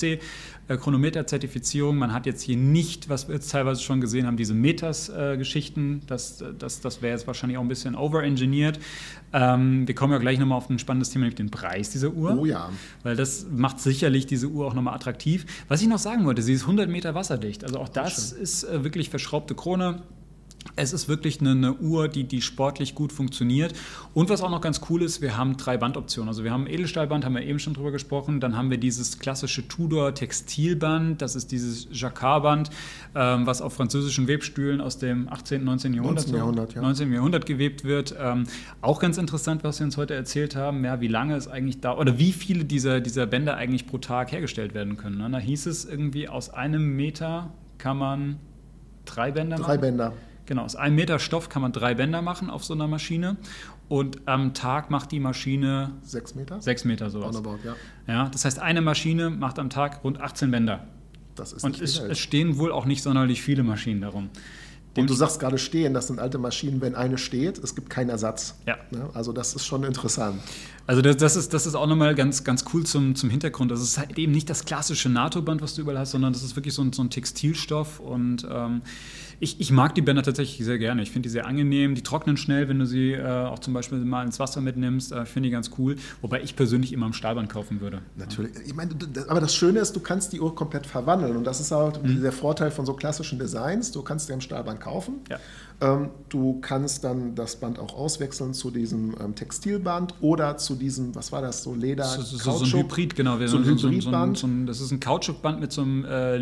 C-Chronometer-Zertifizierung. Man hat jetzt hier nicht, was wir jetzt teilweise schon gesehen haben, diese Meters-Geschichten, äh, das, das, das wäre jetzt wahrscheinlich auch ein bisschen overengineert. Ähm, wir kommen ja gleich nochmal auf ein spannendes Thema, nämlich den Preis dieser Uhr. Oh ja. Weil das macht sicherlich diese Uhr auch nochmal attraktiv. Was ich noch sagen wollte, sie ist hundert Meter wasserdicht. Also auch das Schön. ist äh, wirklich verschraubte Krone. Es ist wirklich eine, eine Uhr, die, die sportlich gut funktioniert. Und was auch noch ganz cool ist, wir haben drei Bandoptionen. Also wir haben ein Edelstahlband, haben wir eben schon drüber gesprochen. Dann haben wir dieses klassische Tudor-Textilband. Das ist dieses Jacquard-Band, ähm, was auf französischen Webstühlen aus dem achtzehnten, neunzehnten Jahrhundert, neunzehnten Jahrhundert, ja. neunzehnten Jahrhundert gewebt wird. Ähm, auch ganz interessant, was Sie uns heute erzählt haben, ja, wie lange es eigentlich da oder wie viele dieser, dieser Bänder eigentlich pro Tag hergestellt werden können. Ne? Da hieß es irgendwie, aus einem Meter kann man drei Bänder machen. Drei Bänder. Genau, aus einem Meter Stoff kann man drei Bänder machen auf so einer Maschine und am Tag macht die Maschine sechs Meter? Sechs Meter sowas. About, ja. Ja, das heißt, eine Maschine macht am Tag rund achtzehn Bänder. Das ist und es, es stehen wohl auch nicht sonderlich viele Maschinen darum. Und du sagst gerade stehen, das sind alte Maschinen, wenn eine steht, es gibt keinen Ersatz. Ja. Also das ist schon interessant. Also das, das, ist, das ist auch nochmal ganz, ganz cool zum, zum Hintergrund. Das ist halt eben nicht das klassische NATO-Band, was du überall hast, sondern das ist wirklich so ein, so ein Textilstoff. Und ähm, ich, ich mag die Bänder tatsächlich sehr gerne. Ich finde die sehr angenehm. Die trocknen schnell, wenn du sie äh, auch zum Beispiel mal ins Wasser mitnimmst. Äh, finde ich ganz cool. Wobei ich persönlich immer am Stahlband kaufen würde. Natürlich. Ich meine, aber das Schöne ist, du kannst die Uhr komplett verwandeln. Und das ist auch mhm. der Vorteil von so klassischen Designs. Du kannst dir am Stahlband kaufen. Ja. Ähm, du kannst dann das Band auch auswechseln zu diesem ähm, Textilband oder zu diesem, was war das, so Leder, so, so, so, so ein Hybrid, genau. So ein Hybridband. So, so, so, das ist ein Kautschukband mit so einem äh,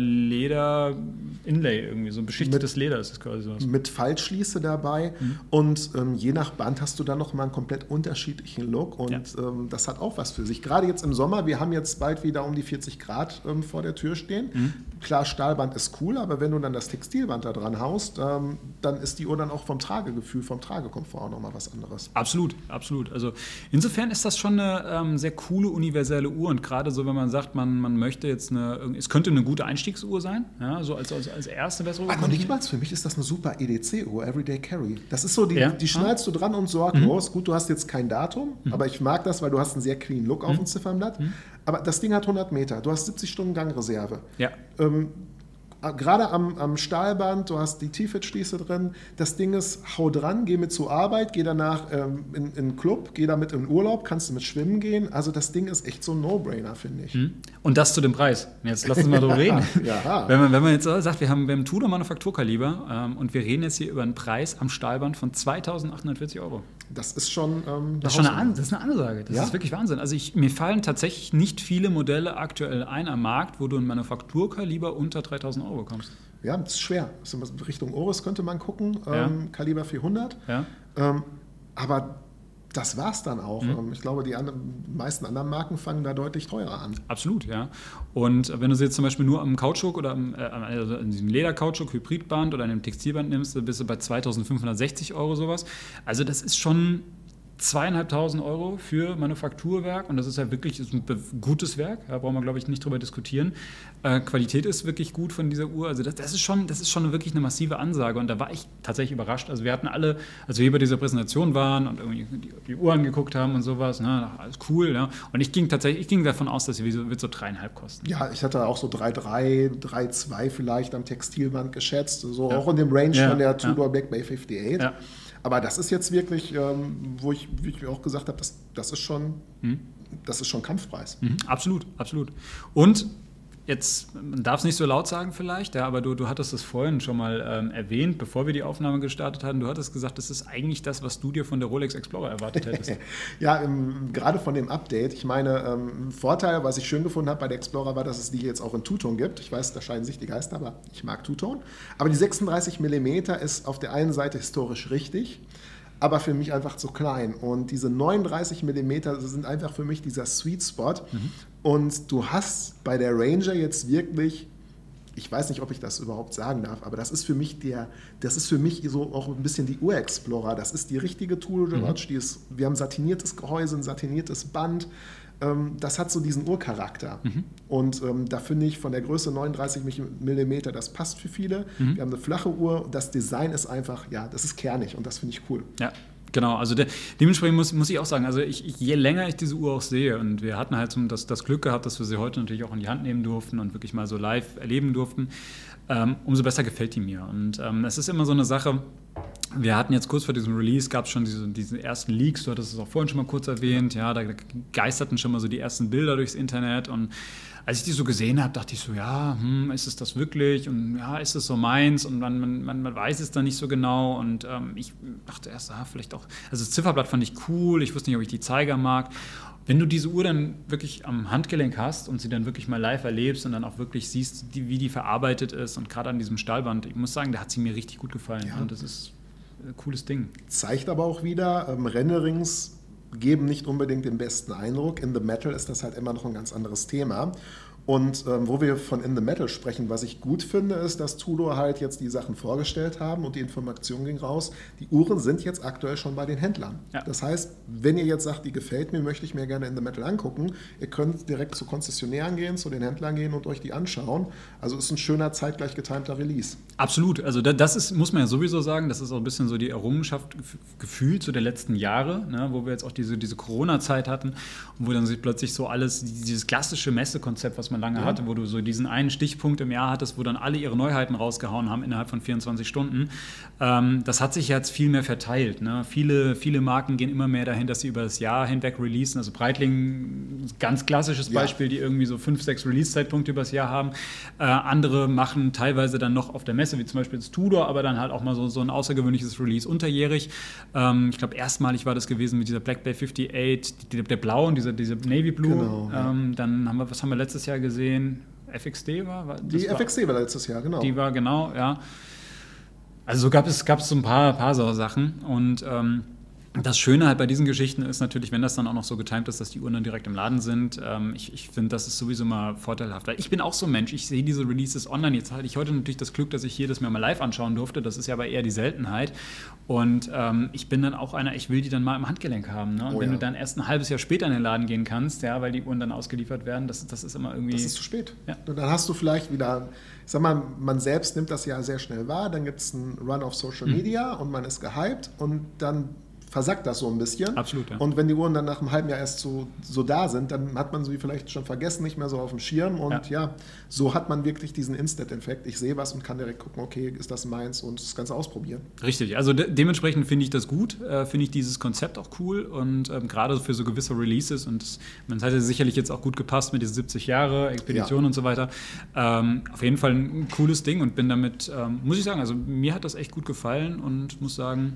Leder-Inlay irgendwie, so ein beschichtetes mit, Leder ist es quasi sowas. Mit Faltschließe dabei mhm. und ähm, je nach Band hast du dann nochmal einen komplett unterschiedlichen Look und ja. ähm, das hat auch was für sich. Gerade jetzt im Sommer, wir haben jetzt bald wieder um die vierzig Grad ähm, vor der Tür stehen. Mhm. Klar, Stahlband ist cool, aber wenn du dann das Textilband da dran haust, ähm, dann ist die Uhr dann auch vom Tragegefühl, vom Tragekomfort auch nochmal was anderes. Absolut, absolut. Also insofern ist das schon eine ähm, sehr coole universelle Uhr und gerade so, wenn man sagt, man, man möchte jetzt eine, es könnte eine gute Einstiegsuhr sein, ja, so als, als, als erste bessere Uhr. Aber nicht mal, für mich ist das eine super E D C-Uhr, Everyday Carry. Das ist so, die, ja? die schnallst du dran und sorglos. Mhm. Gut, du hast jetzt kein Datum, mhm. aber ich mag das, weil du hast einen sehr clean Look auf mhm. dem Ziffernblatt. Mhm. Aber das Ding hat hundert Meter, du hast siebzig Stunden Gangreserve. Ja. Ähm, Gerade am, am Stahlband, du hast die T-Fit-Schließe drin. Das Ding ist, hau dran, geh mit zur Arbeit, geh danach ähm, in, in den Club, geh damit in den Urlaub, kannst du mit schwimmen gehen. Also das Ding ist echt so ein No-Brainer, finde ich. Und das zu dem Preis. Jetzt lass uns mal drüber reden. Ja. Wenn, man, wenn man jetzt sagt, wir haben, wir haben Tudor Manufakturkaliber ähm, und wir reden jetzt hier über einen Preis am Stahlband von zweitausendachthundertvierzig Euro. Das ist schon ähm, das, ist schon eine, An- das ist eine Ansage. Das ja? ist wirklich Wahnsinn. Also ich, mir fallen tatsächlich nicht viele Modelle aktuell ein am Markt, wo du ein Manufakturkaliber unter dreitausend Euro bekommst. Ja, das ist schwer. Richtung Oris könnte man gucken, ja. ähm, Kaliber vierhundert. Ja. Ähm, aber das war es dann auch. Mhm. Ich glaube, die anderen, meisten anderen Marken fangen da deutlich teurer an. Absolut, ja. Und wenn du sie jetzt zum Beispiel nur am Kautschuk oder am, äh, also in diesem Lederkautschuk, Hybridband oder einem Textilband nimmst, dann bist du bei zweitausendfünfhundertsechzig Euro sowas. Also das ist schon zweieinhalbtausend Euro für Manufakturwerk und das ist ja wirklich ist ein gutes Werk, da brauchen wir, glaube ich, nicht drüber diskutieren. Äh, Qualität ist wirklich gut von dieser Uhr, also das, das, ist schon, das ist schon wirklich eine massive Ansage und da war ich tatsächlich überrascht. Also wir hatten alle, als wir hier bei dieser Präsentation waren und irgendwie die, die Uhr angeguckt haben und sowas, ne, alles cool, ja. Und ich ging tatsächlich, ich ging davon aus, dass sie wird so dreieinhalb kosten. Ja, ich hatte auch so drei Komma drei, drei Komma zwei vielleicht am Textilband geschätzt, so ja. auch in dem Range ja, von der Tudor ja. Black Bay achtundfünfzig. Ja. Aber das ist jetzt wirklich, ähm, wo ich, wie ich mir auch gesagt habe, das, das ist schon, mhm. das ist schon Kampfpreis. Mhm. Absolut, absolut. Und jetzt, man darf es nicht so laut sagen vielleicht, ja, aber du, du hattest es vorhin schon mal ähm, erwähnt, bevor wir die Aufnahme gestartet hatten. Du hattest gesagt, das ist eigentlich das, was du dir von der Rolex Explorer erwartet hättest. Ja, ähm, gerade von dem Update. Ich meine, ähm, Vorteil, was ich schön gefunden habe bei der Explorer, war, dass es die jetzt auch in Two-Tone gibt. Ich weiß, da scheiden sich die Geister, aber ich mag Two-Tone. Aber die sechsunddreißig Millimeter ist auf der einen Seite historisch richtig, aber für mich einfach zu klein. Und diese neununddreißig Millimeter sind einfach für mich dieser Sweet Spot. Mhm. Und du hast bei der Ranger jetzt wirklich ich weiß nicht, ob ich das überhaupt sagen darf, aber das ist für mich der, das ist für mich so auch ein bisschen die Ur-Explorer. Das ist die richtige Tudor Watch, mhm. die ist, wir haben satiniertes Gehäuse, ein satiniertes Band. Ähm, das hat so diesen Urcharakter. Mhm. Und ähm, da finde ich von der Größe neununddreißig Millimeter, das passt für viele. Mhm. Wir haben eine flache Uhr. Das Design ist einfach, ja, das ist kernig und das finde ich cool. Ja. Genau, also de- dementsprechend muss, muss ich auch sagen, also ich, ich, je länger ich diese Uhr auch sehe und wir hatten halt so das, das Glück gehabt, dass wir sie heute natürlich auch in die Hand nehmen durften und wirklich mal so live erleben durften, ähm, umso besser gefällt die mir. Und ähm, es ist immer so eine Sache, wir hatten jetzt kurz vor diesem Release, gab es schon diese, diese ersten Leaks, du hattest es auch vorhin schon mal kurz erwähnt, ja, da geisterten schon mal so die ersten Bilder durchs Internet und als ich die so gesehen habe, dachte ich so, ja, hm, ist es das wirklich? Und ja, ist es so meins? Und man, man, man weiß es dann nicht so genau. Und ähm, ich dachte erst, ah, vielleicht auch, also das Zifferblatt fand ich cool, ich wusste nicht, ob ich die Zeiger mag. Wenn du diese Uhr dann wirklich am Handgelenk hast und sie dann wirklich mal live erlebst und dann auch wirklich siehst, die, wie die verarbeitet ist und gerade an diesem Stahlband, ich muss sagen, da hat sie mir richtig gut gefallen. Ja. Und das ist ein cooles Ding. Zeigt aber auch wieder, ähm, Renderings geben nicht unbedingt den besten Eindruck. In the Metal ist das halt immer noch ein ganz anderes Thema. Und ähm, wo wir von In the Metal sprechen, was ich gut finde, ist, dass Tudor halt jetzt die Sachen vorgestellt haben und die Information ging raus. Die Uhren sind jetzt aktuell schon bei den Händlern. Ja. Das heißt, wenn ihr jetzt sagt, die gefällt mir, möchte ich mir gerne In the Metal angucken, ihr könnt direkt zu Konzessionären gehen, zu den Händlern gehen und euch die anschauen. Also ist ein schöner, zeitgleich getimter Release. Absolut. Also das ist, muss man ja sowieso sagen, das ist auch ein bisschen so die Errungenschaft gefühlt so der letzten Jahre, ne, wo wir jetzt auch diese, diese Corona-Zeit hatten und wo dann sich plötzlich so alles, dieses klassische Messekonzept, was man lange ja. hatte, wo du so diesen einen Stichpunkt im Jahr hattest, wo dann alle ihre Neuheiten rausgehauen haben innerhalb von vierundzwanzig Stunden. Ähm, das hat sich jetzt viel mehr verteilt. Ne? Viele, viele Marken gehen immer mehr dahin, dass sie über das Jahr hinweg releasen. Also Breitling, ganz klassisches ja. Beispiel, die irgendwie so fünf, sechs Release-Zeitpunkte über das Jahr haben. Äh, andere machen teilweise dann noch auf der Messe, wie zum Beispiel das Tudor, aber dann halt auch mal so, so ein außergewöhnliches Release unterjährig. Ähm, ich glaube, erstmalig war das gewesen mit dieser Black Bay fünfundfünfzig, die, der blauen, dieser, dieser Navy Blue. Genau, ja. ähm, dann haben wir, was haben wir letztes Jahr gesehen? F X D war? war die war, F X D war letztes Jahr, genau. Die war, genau, ja. Also so gab es, gab es so ein paar, paar so Sachen und ähm, das Schöne halt bei diesen Geschichten ist natürlich, wenn das dann auch noch so getimt ist, dass die Uhren dann direkt im Laden sind. Ähm, ich ich finde, das ist sowieso mal vorteilhaft. Weil ich bin auch so ein Mensch, ich sehe diese Releases online. Jetzt hatte ich heute natürlich das Glück, dass ich hier das mir mal live anschauen durfte. Das ist ja aber eher die Seltenheit. Und ähm, ich bin dann auch einer, ich will die dann mal im Handgelenk haben. Ne? Und oh, wenn ja. du dann erst ein halbes Jahr später in den Laden gehen kannst, ja, weil die Uhren dann ausgeliefert werden, das, das ist immer irgendwie... Das ist zu spät. Ja. Und dann hast du vielleicht wieder... Ich sag mal, man selbst nimmt das ja sehr schnell wahr. Dann gibt es einen Run auf Social Media mhm. und man ist gehypt und dann versackt das so ein bisschen. Absolut, ja. Und wenn die Uhren dann nach einem halben Jahr erst so, so da sind, dann hat man sie vielleicht schon vergessen, nicht mehr so auf dem Schirm. Und ja, ja so hat man wirklich diesen Instant-Effekt. Ich sehe was und kann direkt gucken, okay, ist das meins und das Ganze ausprobieren. Richtig, also de- dementsprechend finde ich das gut, äh, finde ich dieses Konzept auch cool und ähm, gerade für so gewisse Releases und das, das hat ja sicherlich jetzt auch gut gepasst mit diesen siebzig Jahre, Expedition ja. und so weiter. Ähm, auf jeden Fall ein cooles Ding und bin damit, ähm, muss ich sagen, also mir hat das echt gut gefallen und muss sagen,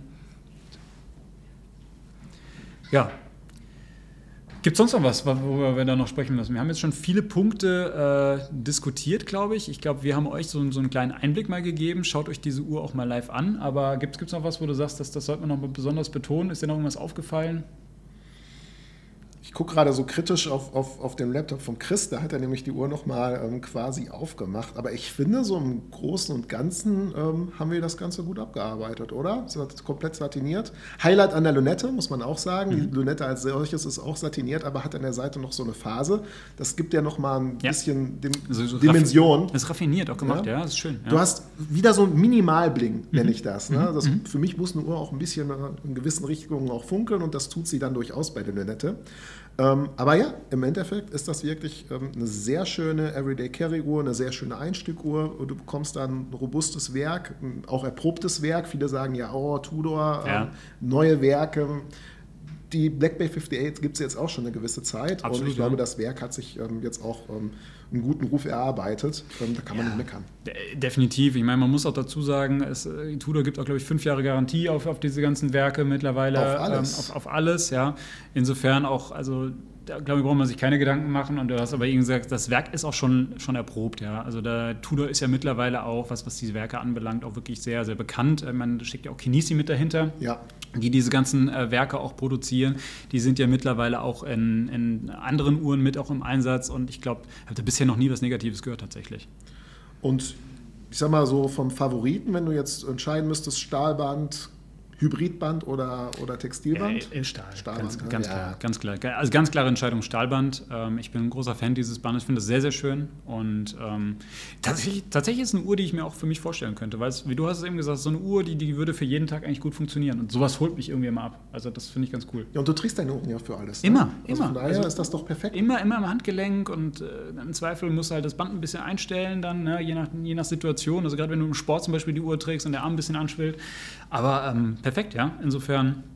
ja. Gibt es sonst noch was, worüber wir da noch sprechen müssen? Wir haben jetzt schon viele Punkte äh, diskutiert, glaube ich. Ich glaube, wir haben euch so, so einen kleinen Einblick mal gegeben. Schaut euch diese Uhr auch mal live an. Aber gibt es noch was, wo du sagst, dass, das sollte man noch mal besonders betonen? Ist dir noch irgendwas aufgefallen? Ich gucke gerade so kritisch auf, auf, auf den Laptop von Chris, da hat er nämlich die Uhr nochmal ähm, quasi aufgemacht. Aber ich finde, so im Großen und Ganzen ähm, haben wir das Ganze gut abgearbeitet, oder? Es ist komplett satiniert. Highlight an der Lunette, muss man auch sagen. Mhm. Die Lunette als solches ist auch satiniert, aber hat an der Seite noch so eine Phase. Das gibt ja nochmal ein ja. bisschen Dim- so, so Dimension. Das ist raffiniert auch gemacht, ja, ja das ist schön. Ja. Du hast wieder so ein Minimalbling, mhm. nenne ich das. Ne? das mhm. Für mich muss eine Uhr auch ein bisschen in gewissen Richtungen auch funkeln und das tut sie dann durchaus bei der Lunette. Ähm, aber ja, im Endeffekt ist das wirklich ähm, eine sehr schöne Everyday-Carry-Uhr, eine sehr schöne Einstück-Uhr. Du bekommst dann ein robustes Werk, ein auch erprobtes Werk. Viele sagen ja, oh, Tudor, ja. ähm, neue Werke. Die Black Bay fünfundfünfzig gibt es jetzt auch schon eine gewisse Zeit. Absolut, und ich ja. glaube, das Werk hat sich ähm, jetzt auch ähm, einen guten Ruf erarbeitet. Ähm, da kann man ja, nicht meckern. Definitiv. Ich meine, man muss auch dazu sagen, es, Tudor gibt auch, glaube ich, fünf Jahre Garantie auf, auf diese ganzen Werke mittlerweile. Auf alles. Ähm, auf, auf alles, ja. Insofern auch, also da glaube ich, braucht man sich keine Gedanken machen. Und du hast aber eben gesagt, das Werk ist auch schon, schon erprobt. Ja. Also der Tudor ist ja mittlerweile auch, was, was diese Werke anbelangt, auch wirklich sehr, sehr bekannt. Man steckt ja auch Kinesi mit dahinter, ja. die diese ganzen äh, Werke auch produzieren. Die sind ja mittlerweile auch in, in anderen Uhren mit auch im Einsatz. Und ich glaube, ich habe da bisher noch nie was Negatives gehört tatsächlich. Und ich sag mal so vom Favoriten, wenn du jetzt entscheiden müsstest, Stahlband, Hybridband oder, oder Textilband? Äh, Stahl. Stahlband, ganz, ne? ganz, Ja. klar, ganz klar. Also ganz klare Entscheidung Stahlband. Ähm, ich bin ein großer Fan dieses Bandes, finde es sehr, sehr schön. Und ähm, tatsächlich, tatsächlich ist es eine Uhr, die ich mir auch für mich vorstellen könnte. Weil, es, wie du hast es eben gesagt, so eine Uhr, die, die würde für jeden Tag eigentlich gut funktionieren. Und sowas holt mich irgendwie immer ab. Also das finde ich ganz cool. Ja, und du trägst deine Uhren ja für alles. Ne? Immer, also immer. Von daher Also ist das doch perfekt. Immer, immer im Handgelenk und äh, im Zweifel musst du halt das Band ein bisschen einstellen dann, ne? je, nach, je nach Situation. Also gerade wenn du im Sport zum Beispiel die Uhr trägst und der Arm ein bisschen anschwillt. Aber ähm, perfekt, ja. Insofern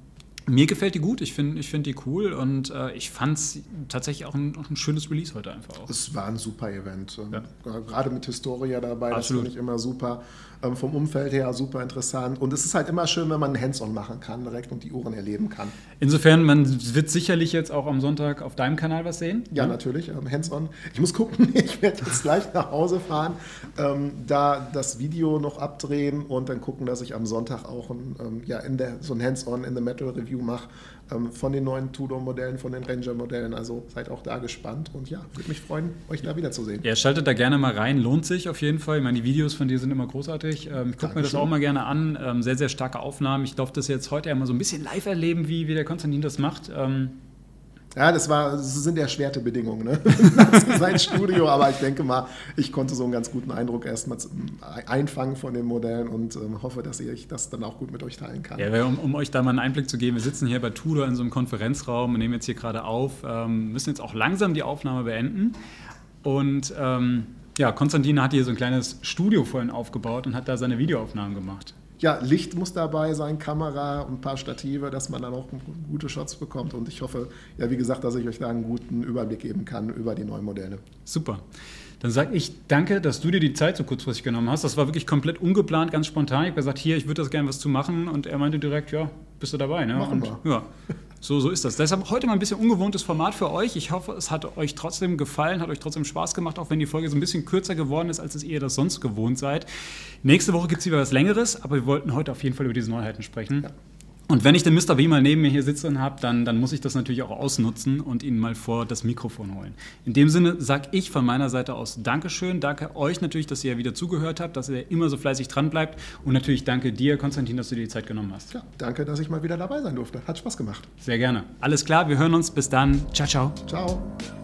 mir gefällt die gut, ich finde ich find die cool und äh, ich fand es tatsächlich auch ein, auch ein schönes Release heute einfach auch. Es war ein super Event. Ja. Gerade mit Historia dabei, Absolut. Das finde ich immer super. Ähm, vom Umfeld her super interessant. Und es ist halt immer schön, wenn man Hands-on machen kann direkt und die Uhren erleben kann. Insofern, man wird sicherlich jetzt auch am Sonntag auf deinem Kanal was sehen. Ja, ne? natürlich, ähm, Hands-on. Ich muss gucken, ich werde jetzt gleich nach Hause fahren, ähm, da das Video noch abdrehen und dann gucken, dass ich am Sonntag auch ein, ähm, ja, in der, so ein Hands-on in the Metal Review mache ähm, von den neuen Tudor-Modellen, von den Ranger-Modellen. Also seid auch da gespannt und ja, würde mich freuen, euch da wiederzusehen. Ja, schaltet da gerne mal rein, lohnt sich auf jeden Fall. Ich meine, die Videos von dir sind immer großartig. Ähm, ich gucke mir das auch mal gerne an. Ähm, sehr, sehr starke Aufnahmen. Ich durfte das jetzt heute ja mal so ein bisschen live erleben, wie, wie der Konstantin das macht. Ähm, Ja, das, war, das sind erschwerte Bedingungen, ne? Sein Studio, aber ich denke mal, ich konnte so einen ganz guten Eindruck erstmal einfangen von den Modellen und ähm, hoffe, dass ich das dann auch gut mit euch teilen kann. Ja, um, um euch da mal einen Einblick zu geben, wir sitzen hier bei Tudor in so einem Konferenzraum und nehmen jetzt hier gerade auf, ähm, müssen jetzt auch langsam die Aufnahme beenden und ähm, ja, Konstantin hat hier so ein kleines Studio vorhin aufgebaut und hat da seine Videoaufnahmen gemacht. Ja, Licht muss dabei sein, Kamera und ein paar Stative, dass man dann auch gute Shots bekommt. Und ich hoffe, ja, wie gesagt, dass ich euch da einen guten Überblick geben kann über die neuen Modelle. Super. Dann sage ich danke, dass du dir die Zeit so kurzfristig genommen hast. Das war wirklich komplett ungeplant, ganz spontan. Ich habe gesagt, hier, ich würde das gerne was zu machen. Und er meinte direkt, ja, bist du dabei. Ne? Machen und, wir. Ja, so, so ist das. Deshalb heute mal ein bisschen ungewohntes Format für euch. Ich hoffe, es hat euch trotzdem gefallen, hat euch trotzdem Spaß gemacht, auch wenn die Folge so ein bisschen kürzer geworden ist, als es ihr das sonst gewohnt seid. Nächste Woche gibt es wieder was Längeres, aber wir wollten heute auf jeden Fall über diese Neuheiten sprechen. Ja. Und wenn ich den Mister B mal neben mir hier sitzen habe, dann, dann muss ich das natürlich auch ausnutzen und ihn mal vor das Mikrofon holen. In dem Sinne sage ich von meiner Seite aus Dankeschön. Danke euch natürlich, dass ihr wieder zugehört habt, dass ihr immer so fleißig dran bleibt. Und natürlich danke dir, Konstantin, dass du dir die Zeit genommen hast. Ja, danke, dass ich mal wieder dabei sein durfte. Hat Spaß gemacht. Sehr gerne. Alles klar, wir hören uns. Bis dann. Ciao, ciao. Ciao.